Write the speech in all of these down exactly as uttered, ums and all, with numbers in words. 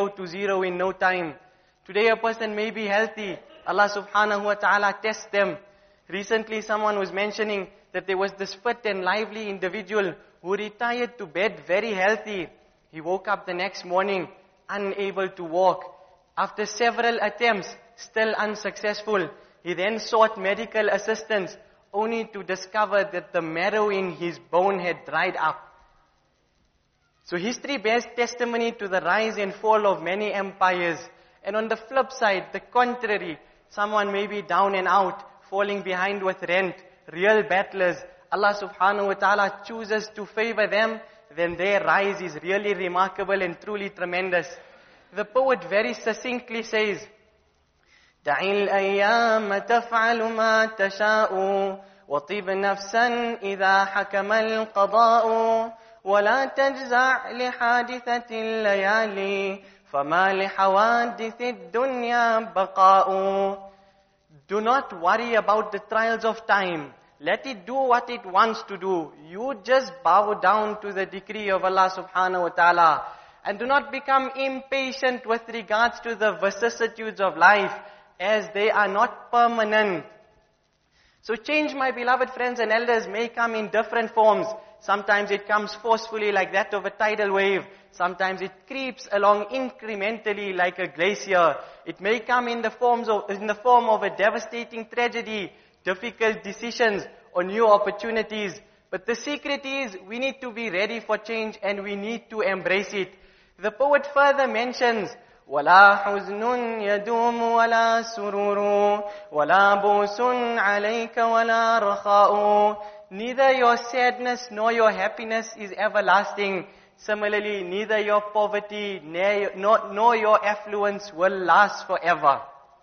to zero in no time. Today a person may be healthy. Allah subhanahu wa ta'ala tests them. Recently someone was mentioning that there was this fit and lively individual who retired to bed very healthy. He woke up the next morning unable to walk. After several attempts, still unsuccessful. He then sought medical assistance only to discover that the marrow in his bone had dried up. So history bears testimony to the rise and fall of many empires. And on the flip side, the contrary, someone may be down and out, falling behind with rent, real battlers. Allah subhanahu wa ta'ala chooses to favor them, then their rise is really remarkable and truly tremendous. The poet very succinctly says, دع الأيام تفعل ما تشاء وطيب نفسا إذا حكم القضاء ولا تجزع لحادثة الليالي فما لحوادث الدنيا بقاء. Do not worry about the trials of time. Let it do what it wants to do. You just bow down to the decree of Allah subhanahu wa ta'ala. And do not become impatient with regards to the vicissitudes of life, as they are not permanent. So change, my beloved friends and elders, may come in different forms. Sometimes it comes forcefully like that of a tidal wave. Sometimes it creeps along incrementally like a glacier. It may come in the forms of, in the form of a devastating tragedy, difficult decisions, or new opportunities. But the secret is, we need to be ready for change and we need to embrace it. The poet further mentions, وَلَا حُزْنٌ يَدُومُ وَلَا سُرُورٌ وَلَا بُوسٌ عَلَيْكَ وَلَا رَخَاءٌ. Neither your sadness nor your happiness is everlasting. Similarly, neither your poverty nor, nor your affluence will last forever.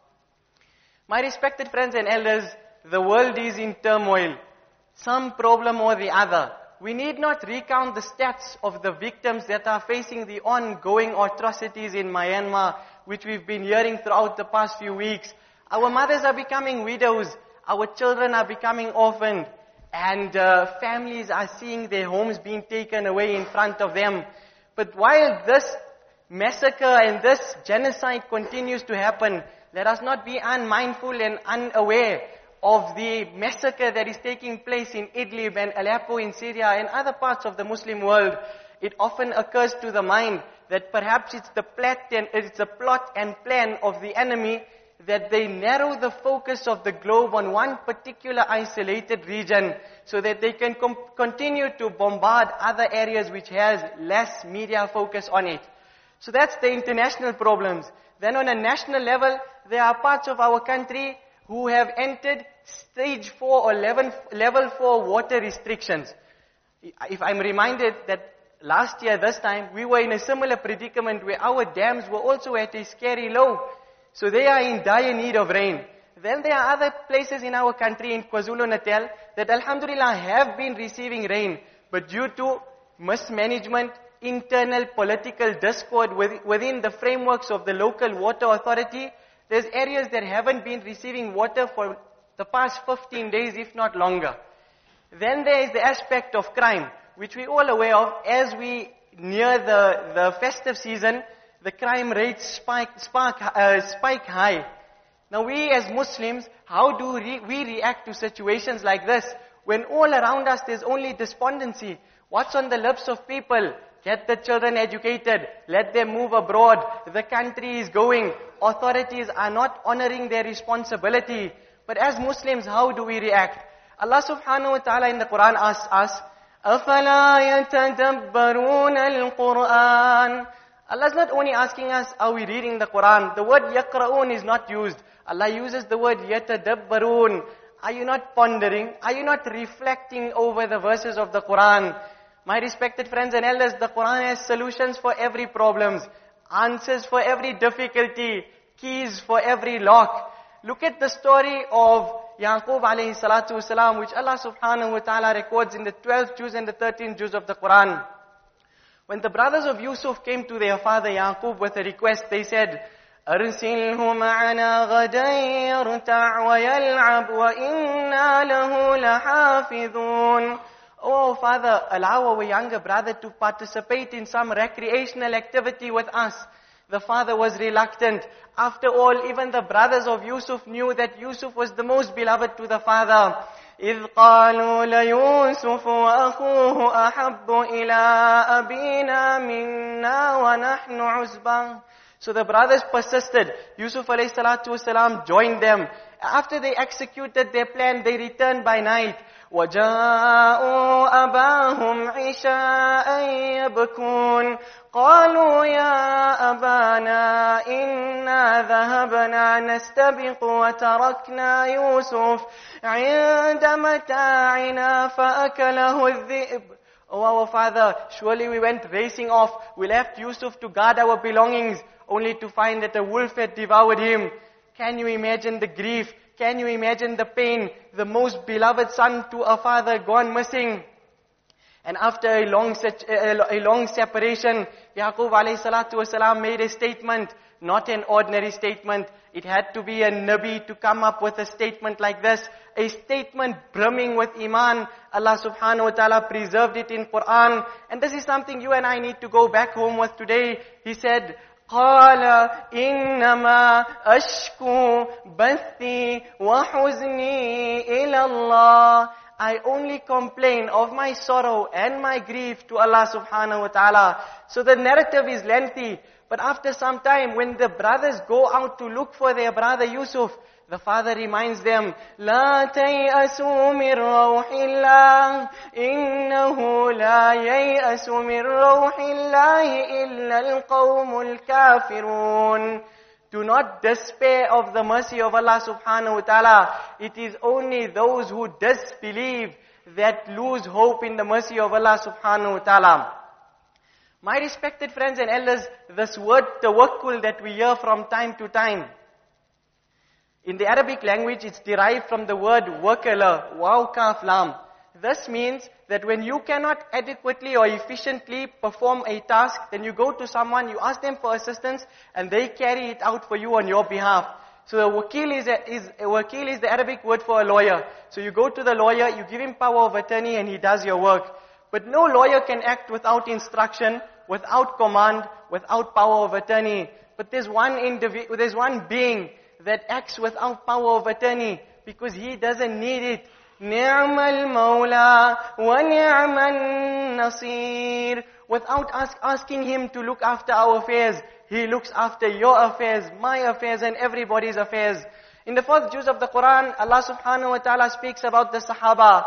My respected friends and elders, the world is in turmoil. Some problem or the other. We need not recount the stats of the victims that are facing the ongoing atrocities in Myanmar, which we've been hearing throughout the past few weeks. Our mothers are becoming widows. Our children are becoming orphaned. And uh, families are seeing their homes being taken away in front of them. But while this massacre and this genocide continues to happen, let us not be unmindful and unaware of the massacre that is taking place in Idlib and Aleppo in Syria and other parts of the Muslim world. It often occurs to the mind that perhaps it's the plot and, it's the plot and plan of the enemy that they narrow the focus of the globe on one particular isolated region so that they can com- continue to bombard other areas which has less media focus on it. So that's the international problems. Then on a national level, there are parts of our country who have entered stage four or level, level four water restrictions. If I'm reminded that last year, this time, we were in a similar predicament where our dams were also at a scary low. So they are in dire need of rain. Then there are other places in our country, in KwaZulu-Natal, that alhamdulillah have been receiving rain. But due to mismanagement, internal political discord within the frameworks of the local water authority, there's areas that haven't been receiving water for the past fifteen days, if not longer. Then there is the aspect of crime, which we're all aware of. As we near the, the festive season, the crime rates spike, spark, uh, spike high. Now we as Muslims, how do re- we react to situations like this? When all around us there's only despondency. What's on the lips of people? Get the children educated. Let them move abroad. The country is going. Authorities are not honoring their responsibility. But as Muslims, how do we react? Allah subhanahu wa ta'ala in the Quran asks us, أَفَلَا يَتَدَبَّرُونَ الْقُرْآنِ. Allah is not only asking us, are we reading the Quran? The word يَقْرَؤُونَ is not used. Allah uses the word يَتَدَبَّرُونَ. Are you not pondering? Are you not reflecting over the verses of the Quran? My respected friends and elders, the Quran has solutions for every problem, answers for every difficulty, keys for every lock. Look at the story of Yaqub alayhi salatu wasalam, which Allah subhanahu wa ta'ala records in the twelfth juz and the thirteenth juz of the Quran. When the brothers of Yusuf came to their father Yaqub with a request, they said, أَرْسِلْهُ مَعَنَا غَدًا يَرْتَعْ وَيَلْعَبْ وَإِنَّا لَهُ لَحَافِظُونَ. Oh father, allow our younger brother to participate in some recreational activity with us. The father was reluctant. After all, even the brothers of Yusuf knew that Yusuf was the most beloved to the father. إِذْ قَالُوا لَيُوسُفُ وَأَخُوهُ أَحَبُّ إِلَىٰ أَبِينَا مِنَّا وَنَحْنُ عُصْبَةٌ. So the brothers persisted. Yusuf alayhi salatu wasalam joined them. After they executed their plan, they returned by night. وَجَاءُوا أَبَاهُمْ عِشَاءً يَبْكُونَ قَالُوا يَا أَبَانَا إِنَّا ذَهَبْنَا نَسْتَبِقُ وَتَرَكْنَا يُوسُفَ عِندَ مَتَاعِنَا فَأَكَلَهُ الذِّئْبُ. Oh, our father, surely we went racing off. We left Yusuf to guard our belongings, only to find that a wolf had devoured him. Can you imagine the grief? Can you imagine the pain? The most beloved son to a father gone missing. And after a long, a long separation, Yaqub alayhi salatu wasalam made a statement, not an ordinary statement. It had to be a Nabi to come up with a statement like this. A statement brimming with Iman. Allah subhanahu wa ta'ala preserved it in Quran. And this is something you and I need to go back home with today. He said, قال إنما أشكو بثي وحزني إلى الله. I only complain of my sorrow and my grief to Allah subhanahu wa ta'ala. So the narrative is lengthy. But after some time, when the brothers go out to look for their brother Yusuf, the father reminds them, لا تيأسوا من روح الله إنه لا ييأس من روح الله إلا القوم الكافرون. Do not despair of the mercy of Allah subhanahu wa ta'ala. It is only those who disbelieve that lose hope in the mercy of Allah subhanahu wa ta'ala. My respected friends and elders, this word tawakkul that we hear from time to time, in the Arabic language, it's derived from the word wakala, waw kaf lam. This means that when you cannot adequately or efficiently perform a task, then you go to someone, you ask them for assistance, and they carry it out for you on your behalf. So a wakil is, a, is, a wakil is the Arabic word for a lawyer. So you go to the lawyer, you give him power of attorney, and he does your work. But no lawyer can act without instruction, without command, without power of attorney. But there's one individual, there's one being that acts without power of attorney, because he doesn't need it. نِعْمَ الْمَوْلَى وَنِعْمَ النَّصِيرُ. Without ask, asking him to look after our affairs, he looks after your affairs, my affairs, and everybody's affairs. In the fourth juz of the Quran, Allah subhanahu wa ta'ala speaks about the Sahaba.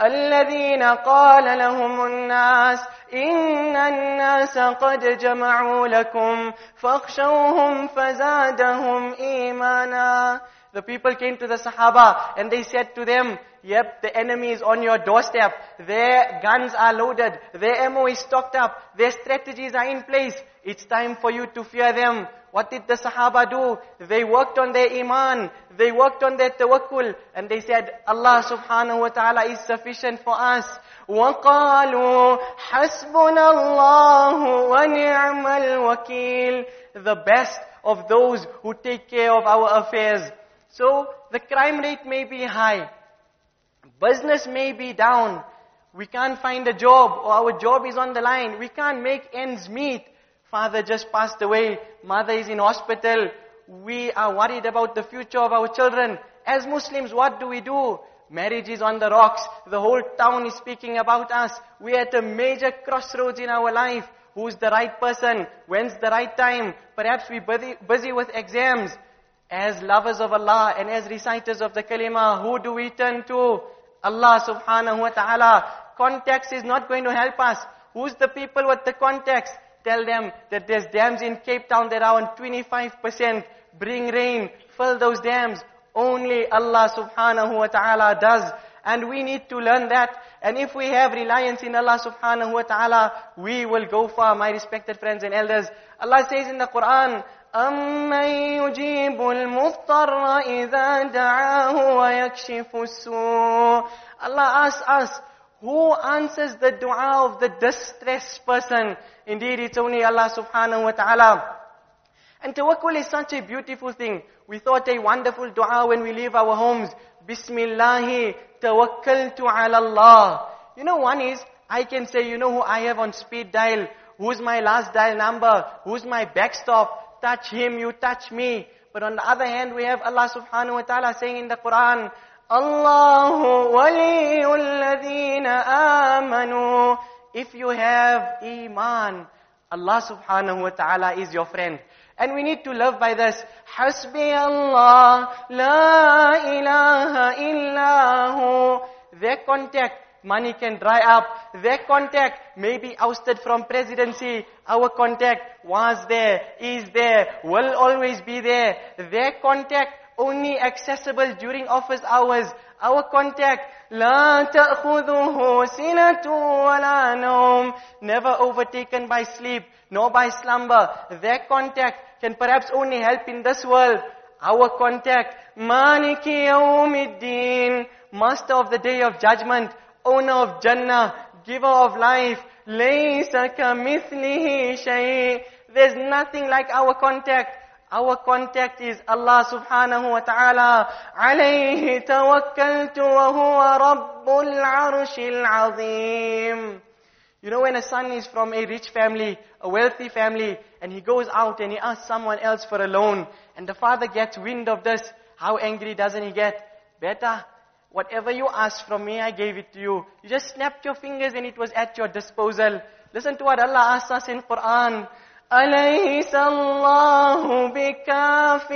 الذين قال لهم الناس إن الناس قد جمعوا لكم فاخشوهم فزادهم إيمانا. The people came to the Sahaba and they said to them, yep, the enemy is on your doorstep. Their guns are loaded. Their ammo is stocked up. Their strategies are in place. It's time for you to fear them. What did the Sahaba do? They worked on their iman. They worked on their tawakkul. And they said, Allah subhanahu wa ta'ala is sufficient for us. وَقَالُوا حَسْبُنَا اللَّهُ وَنِعْمَ الْوَكِيلُ. The best of those who take care of our affairs. So, the crime rate may be high. Business may be down. We can't find a job, or our job is on the line. We can't make ends meet. Father just passed away. Mother is in hospital. We are worried about the future of our children. As Muslims, what do we do? Marriage is on the rocks. The whole town is speaking about us. We are at a major crossroads in our life. Who's the right person? When's the right time? Perhaps we're busy, busy with exams. As lovers of Allah and as reciters of the kalima, who do we turn to? Allah subhanahu wa ta'ala. Context is not going to help us. Who's the people with the context? Tell them that there's dams in Cape Town that are on twenty-five percent. Bring rain, fill those dams. Only Allah subhanahu wa ta'ala does. And we need to learn that. And if we have reliance in Allah subhanahu wa ta'ala, we will go far, my respected friends and elders. Allah says in the Quran, أَمَّن يُجِيبُ الْمُضْطَرَّ إِذَا دَعَاهُ وَيَكْشِفُ السُّوءَ. Allah asks us, who answers the dua of the distressed person? Indeed, it's only Allah subhanahu wa ta'ala. And tawakkul is such a beautiful thing. We thought a wonderful dua when we leave our homes. Bismillahi tawakkaltu ala Allah. You know, one is, I can say, you know who I have on speed dial? Who's my last dial number? Who's my backstop? touch him, you touch me. But on the other hand, we have Allah subhanahu wa ta'ala saying in the Quran, Allahu waliyul ladhina amanu. If you have iman, Allah subhanahu wa ta'ala is your friend. And we need to live by this. Hasbi Allah, la ilaha illahu. Their contact, money can dry up. Their contact may be ousted from presidency. Our contact was there, is there, will always be there. Their contact only accessible during office hours. Our contact, لا تأخذه سنة ولا نوم. Never overtaken by sleep, nor by slumber. Their contact can perhaps only help in this world. Our contact, Maliki Yawmiddin, Master of the Day of Judgment, Owner of Jannah, Giver of life. Laysa kamithlihi shay. There's nothing like our contact. Our contact is Allah subhanahu wa ta'ala. Alayhi tawakkaltu wa huwa rabbul arshil azim. You know, when a son is from a rich family, a wealthy family, and he goes out and he asks someone else for a loan, and the father gets wind of this, how angry doesn't he get? Better, whatever you asked from me, I gave it to you. You just snapped your fingers and it was at your disposal. Listen to what Allah asks us in Quran. أَلَيْسَ اللَّهُ بِكَافٍ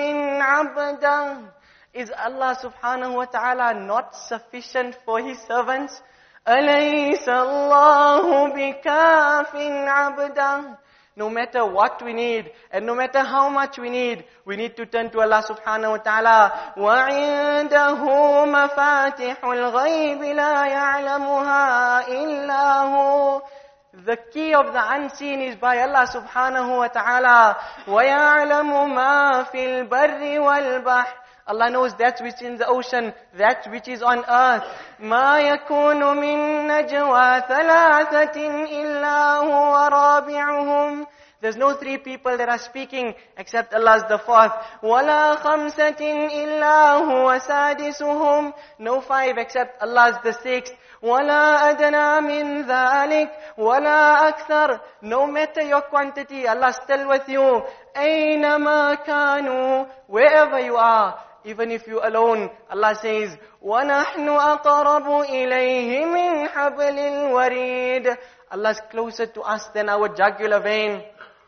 عَبْدًا. Is Allah subhanahu wa ta'ala not sufficient for His servants? أَلَيْسَ اللَّهُ بِكَافٍ عَبْدًا. No matter what we need, and no matter how much we need, we need to turn to Allah subhanahu wa ta'ala. وَعِندَهُ مَفَاتِحُ الْغَيْبِ لَا يَعْلَمُهَا إِلَّا هُ. The key of the unseen is by Allah subhanahu wa ta'ala. وَيَعْلَمُ مَا فِي الْبَرِّ وَالْبَحْرِ. Allah knows that which is in the ocean, that which is on earth. مَا يَكُونُ مِن نَجْوَى ثَلَاثَةٍ إِلَّا هُوَ رَابِعُهُمْ. There's no three people that are speaking except Allah is the fourth. وَلَا خَمْسَةٍ إِلَّا هُوَ سَادِسُهُمْ. No five except Allah is the sixth. وَلَا أَدْنَى مِنْ ذَلِكَ وَلَا أَكْثَرُ. No matter your quantity, Allah is still with you. أَيْنَمَا كَانُوا. Wherever you are, even if you alone, Allah says, وَنَحْنُ أَقْرَبُ إِلَيْهِ مِنْ حَبْلِ الْوَرِيدِ. Allah is closer to us than our jugular vein.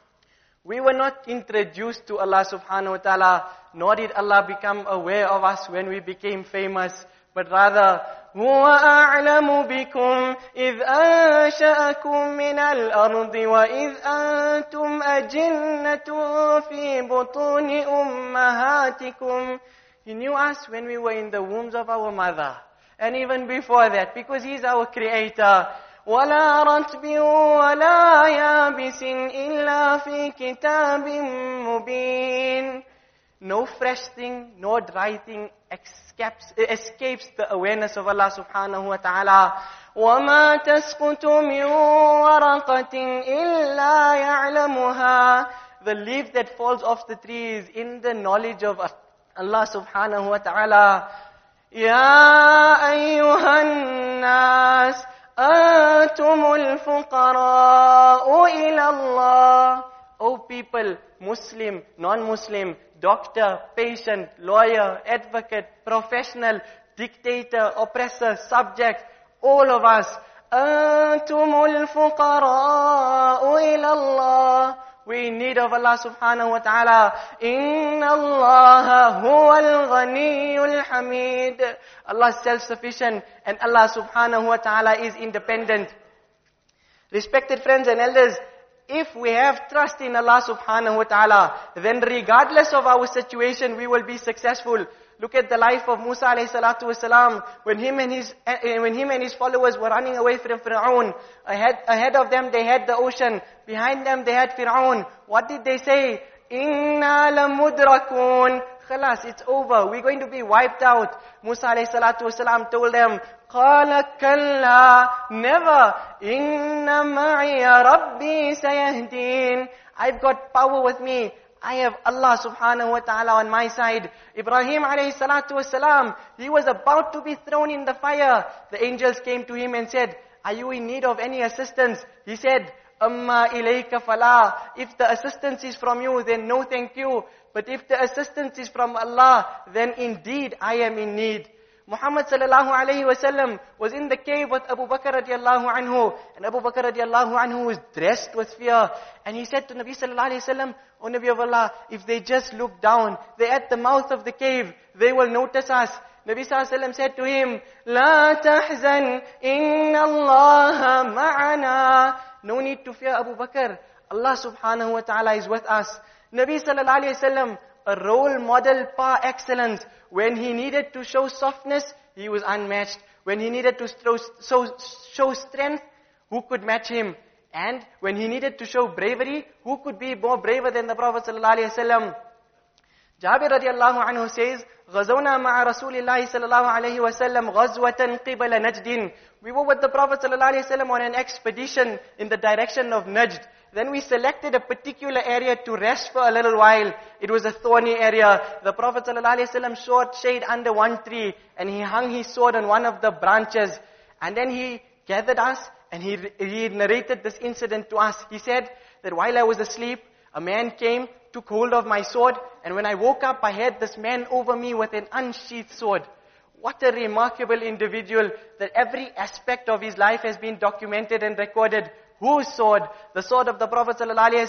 We were not introduced to Allah subhanahu wa ta'ala, nor did Allah become aware of us when we became famous, but rather, هُوَ أَعْلَمُ بِكُمْ إِذْ أَنشَأَكُمْ مِنَ الْأَرْضِ وَإِذْ أَنْتُمْ أَجِنَّةٌ فِي بُطُونِ أُمَّهَاتِكُمْ. He knew us when we were in the wombs of our mother. And even before that, because He is our Creator. وَلَا رَتْبٍ وَلَا يَابِسٍ إِلَّا فِي كِتَابٍ مُبِينٍ. No fresh thing, no dry thing escapes, escapes the awareness of Allah subhanahu wa ta'ala. وَمَا تَسْقُطُ مِنْ وَرَقَةٍ إِلَّا يَعْلَمُهَا. The leaf that falls off the tree is in the knowledge of Allah subhanahu wa ta'ala. يَا أَيُّهَا النَّاسِ أَنْتُمُ الْفُقَرَاءُ إِلَى اللَّهِ. O people, Muslim, non-Muslim, doctor, patient, lawyer, advocate, professional, dictator, oppressor, subject, all of us, أَنْتُمُ الْفُقَرَاءُ إِلَى اللَّهِ. We in need of Allah subhanahu wa ta'ala. إِنَّ اللَّهَ هُوَ الْغَنِيُّ الْحَمِيدُ. Allah is self-sufficient and Allah subhanahu wa ta'ala is independent. Respected friends and elders, if we have trust in Allah subhanahu wa ta'ala, then regardless of our situation, we will be successful. Look at the life of Musa alayhi salatu wasalam. When him and his, when him and his followers were running away from Fir'aun, ahead, ahead of them they had the ocean. Behind them they had Fir'aun. What did they say? Inna lamudrakun. Khalas, it's over. We're going to be wiped out. Musa alayhi salatu wasalam told them, قَالَ كَلَّا. Never. إِنَّ مَعِيَ رَبِّي سَيَهْدِينَ. I've got power with me. I have Allah subhanahu wa ta'ala on my side. Ibrahim alayhi salatu wasalam, he was about to be thrown in the fire. The angels came to him and said, are you in need of any assistance? He said, Amma ilayka fala. If the assistance is from you, then no thank you. But if the assistance is from Allah, then indeed I am in need. Muhammad sallallahu alayhi wasallam was in the cave with Abu Bakr radiallahu anhu. And Abu Bakr radiallahu anhu was dressed with fear. And he said to Nabi sallallahu alayhi wasallam, O Nabi of Allah, if they just look down, they're at the mouth of the cave, they will notice us. Nabi sallallahu alayhi wasallam said to him, La tahzan, inna Allah ma'ana. No need to fear, Abu Bakr. Allah subhanahu wa ta'ala is with us. Nabi sallallahu alayhi wasallam, a role model par excellence. When he needed to show softness, he was unmatched. When he needed to show, show, show strength, who could match him? And when he needed to show bravery, who could be more braver than the Prophet sallallahu alaihi wasallam? Jabir radiallahu anhu says, غَزَوْنَا مَعَ رَسُولِ اللَّهِ صلى الله عليه وسلم غَزْوَةً قِبَلَ نَجْدٍ. We were with the Prophet sallallahu alaihi wasallam on an expedition in the direction of Najd. Then we selected a particular area to rest for a little while. It was a thorny area. The Prophet ﷺ sought shade under one tree, and he hung his sword on one of the branches. And then he gathered us, and he, he narrated this incident to us. He said that while I was asleep, a man came, took hold of my sword, and when I woke up, I had this man over me with an unsheathed sword. What a remarkable individual, that every aspect of his life has been documented and recorded. Whose sword? The sword of the Prophet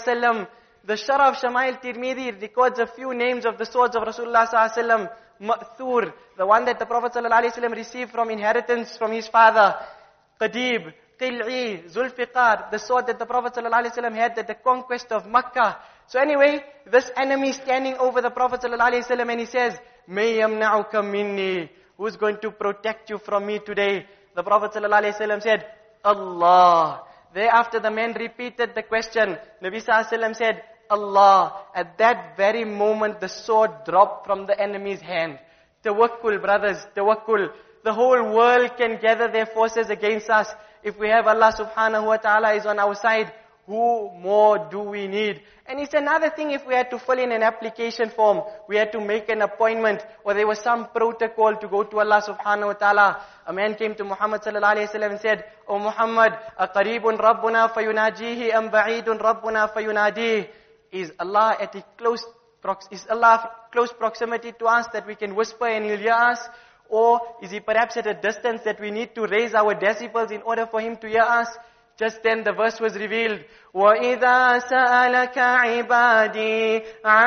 ﷺ. The Sharaf Shamail Tirmidhi records a few names of the swords of Rasulullah ﷺ. Ma'thur, the one that the Prophet ﷺ received from inheritance from his father. Qadib, Qil'i, Zulfiqar, the sword that the Prophet ﷺ had at the conquest of Makkah. So anyway, this enemy standing over the Prophet ﷺ, and he says, May yamna'uka minni. Who's going to protect you from me today? The Prophet ﷺ said, Allah. Thereafter the man repeated the question. Nabi sallallahu alaihi wasallam said, Allah. At that very moment the sword dropped from the enemy's hand. Tawakkul, brothers, tawakkul. The whole world can gather their forces against us. If we have Allah subhanahu wa ta'ala is on our side, who more do we need? And it's another thing if we had to fill in an application form, we had to make an appointment, or there was some protocol to go to Allah subhanahu wa ta'ala. A man came to Muhammad sallallahu alayhi wa sallam and said, O Muhammad, aqaribun rabbuna fayunajihi am ba'idun rabbuna fayunadih. Is Allah at a close, is Allah close proximity to us that we can whisper and He'll hear us? Or is He perhaps at a distance that we need to raise our decibels in order for Him to hear us? Just then the verse was revealed. وَإِذَا سَأَلَكَ عِبَادِي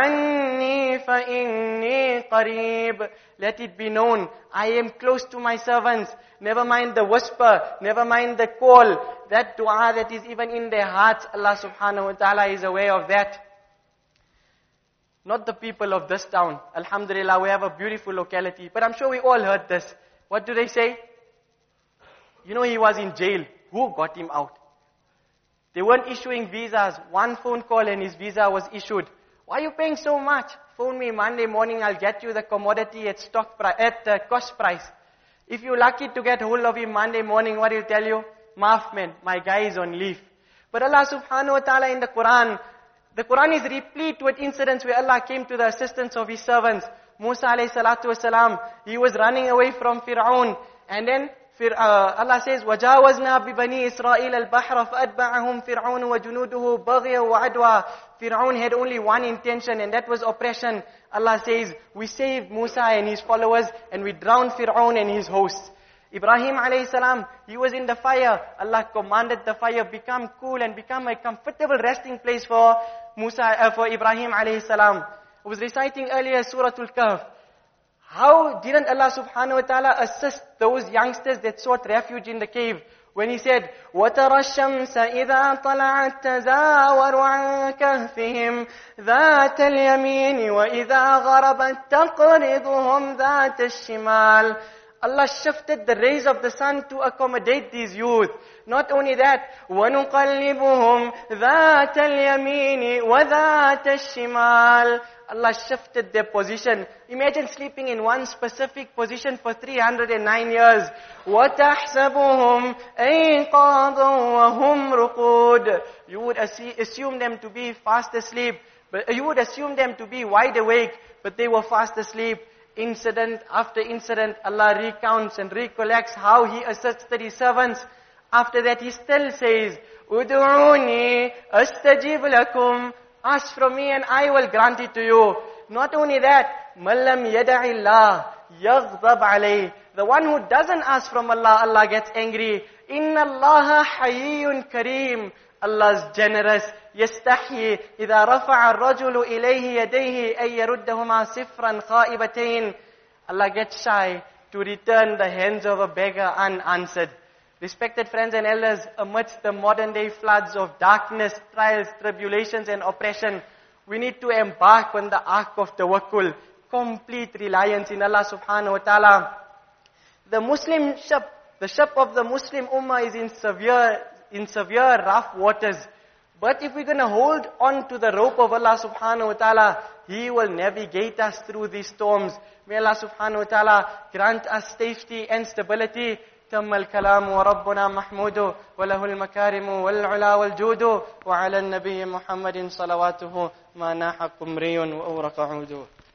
عَنِّي فَإِنِّي قَرِيبٌ. Let it be known, I am close to my servants. Never mind the whisper, never mind the call. That dua that is even in their hearts, Allah subhanahu wa ta'ala is aware of that. Not the people of this town. Alhamdulillah, we have a beautiful locality. But I'm sure we all heard this. What do they say? You know, he was in jail. Who got him out? They weren't issuing visas. One phone call and his visa was issued. Why are you paying so much? Phone me Monday morning, I'll get you the commodity at stock pri- at uh, cost price. If you're lucky to get hold of him Monday morning, what he'll tell you? Maaf man, my guy is on leave. But Allah subhanahu wa ta'ala in the Quran, the Quran is replete with incidents where Allah came to the assistance of His servants. Musa alayhi salatu wasalam, he was running away from Fir'aun, and then Uh, Allah says, وَجَاوَزْنَا بِبَنِي إِسْرَائِيلَ الْبَحْرَ فَأَتْبَعَهُمْ فِرْعَوْنُ وَجُنُودُهُ بَغْيًا وَعَدْوًا. Fir'aun had only one intention, and that was oppression. Allah says, we saved Musa and his followers, and we drowned Fir'aun and his hosts. Ibrahim alayhi salam, he was in the fire. Allah commanded the fire become cool and become a comfortable resting place for Musa, uh, for Ibrahim alayhi salam. I was reciting earlier Surah Al-Kahf. How didn't Allah subhanahu wa ta'ala assist those youngsters that sought refuge in the cave? When He said, وَتَرَى الشَّمْسَ إِذَا طَلَعَتْ تَزَاوَرُ عَنْ كَهْفِهِمْ ذَاتَ الْيَمِينِ وَإِذَا غَرَبَتْ تَقْرِضُهُمْ ذَاتَ الشِّمَالِ. Allah shifted the rays of the sun to accommodate these youth. Not only that, وَنُقَلِّبُهُمْ ذَاتَ الْيَمِينِ وَذَاتَ الشِّمَالِ. Allah shifted their position. Imagine sleeping in one specific position for three hundred nine years. وَتَحْسَبُهُمْ أَيْقَاظًا وَهُمْ رُقُودٌ. You would assume them to be fast asleep, but you would assume them to be wide awake, but they were fast asleep. Incident after incident, Allah recounts and recollects how He assisted His servants. After that, He still says, Ud'uni astajib lakum. Ask from me and I will grant it to you. Not only that, man lam yada'i Allah yaghdab alayh. The one who doesn't ask from Allah, Allah gets angry. Inna Allaha hayyun kareem. Allah is generous. يستحيي إذا رفع الرجل إليه يديه أن يردهما صفرا خائبتين. Allah gets shy to return the hands of a beggar unanswered. Respected friends and elders, amidst the modern day floods of darkness, trials, tribulations and oppression, we need to embark on the ark of tawakkul, complete reliance in Allah subhanahu wa ta'ala. The Muslim ship, the ship of the Muslim ummah is in severe, in severe rough waters. But if we're going to hold on to the rope of Allah subhanahu wa ta'ala, He will navigate us through these storms. May Allah subhanahu wa ta'ala grant us safety and stability. تم الكلام وربنا محمود وله المكارم والعلا والجود وعلى النبي محمد صلواته ما ناح قمري وأورق عود.